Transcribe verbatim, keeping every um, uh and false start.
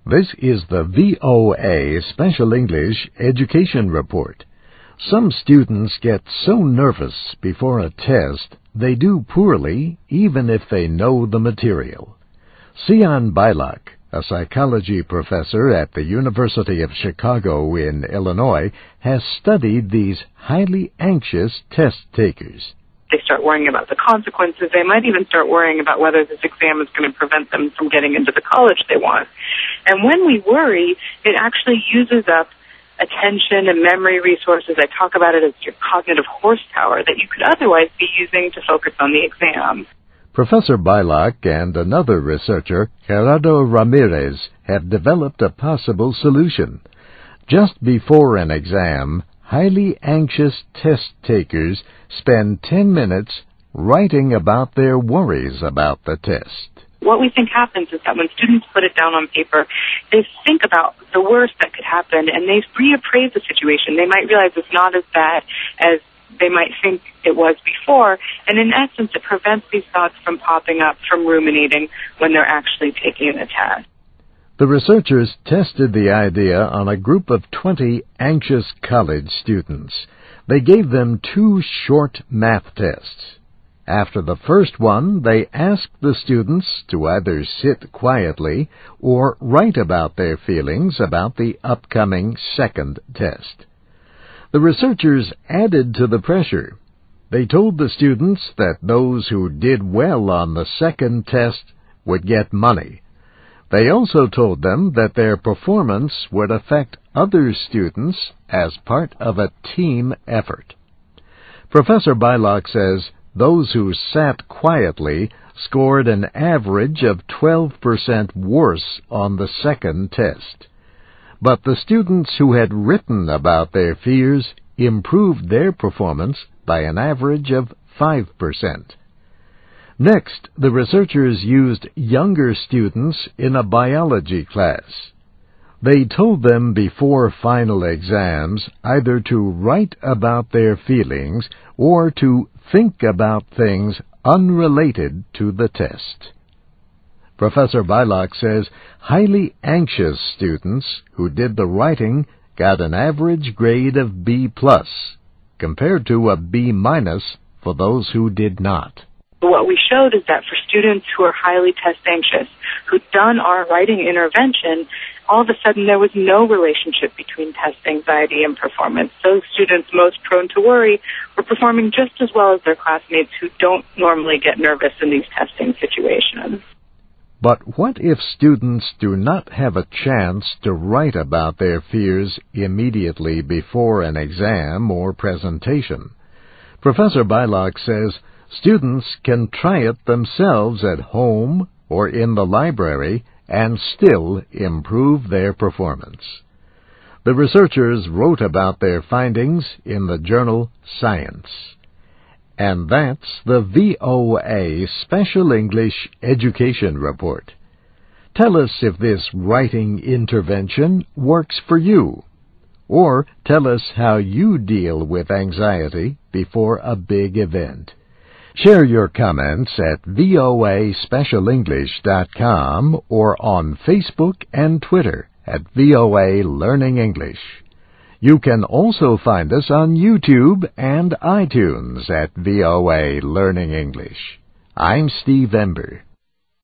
This is the V O A Special English Education Report. Some students get so nervous before a test they do poorly even if they know the material. Sion Beilock, a psychology professor at the University of Chicago in Illinois, has studied these highly anxious test takers. They start worrying about the consequences. They might even start worrying about whether this exam is going to prevent them from getting into the college they want. And when we worry, it actually uses up attention and memory resources. I talk about it as your cognitive horsepower that you could otherwise be using to focus on the exam. Professor Beilock and another researcher, Gerardo Ramirez, have developed a possible solution. Just before an exam, highly anxious test takers spend ten minutes writing about their worries about the test. What we think happens is that when students put it down on paper, they think about the worst that could happen and they reappraise the situation. They might realize it's not as bad as they might think it was before, and in essence, it prevents these thoughts from popping up, from ruminating when they're actually taking the test. The researchers tested the idea on a group of twenty anxious college students. They gave them two short math tests. After the first one, they asked the students to either sit quietly or write about their feelings about the upcoming second test. The researchers added to the pressure. They told the students that those who did well on the second test would get money. They also told them that their performance would affect other students as part of a team effort. Professor Beilock says those who sat quietly scored an average of twelve percent worse on the second test. But the students who had written about their fears improved their performance by an average of five percent. Next, the researchers used younger students in a biology class. They told them before final exams either to write about their feelings or to think about things unrelated to the test. Professor Beilock says highly anxious students who did the writing got an average grade of B plus, compared to a B minus for those who did not. What we showed is that for students who are highly test anxious, who'd done our writing intervention, all of a sudden there was no relationship between test anxiety and performance. Those students most prone to worry were performing just as well as their classmates who don't normally get nervous in these testing situations. But what if students do not have a chance to write about their fears immediately before an exam or presentation? Professor Beilock says students can try it themselves at home or in the library and still improve their performance. The researchers wrote about their findings in the journal Science. And that's the V O A Special English Education Report. Tell us if this writing intervention works for you. Or tell us how you deal with anxiety before a big event. Share your comments at V O A special english dot com or on Facebook and Twitter at V O A Learning English. You can also find us on YouTube and iTunes at V O A Learning English. I'm Steve Ember.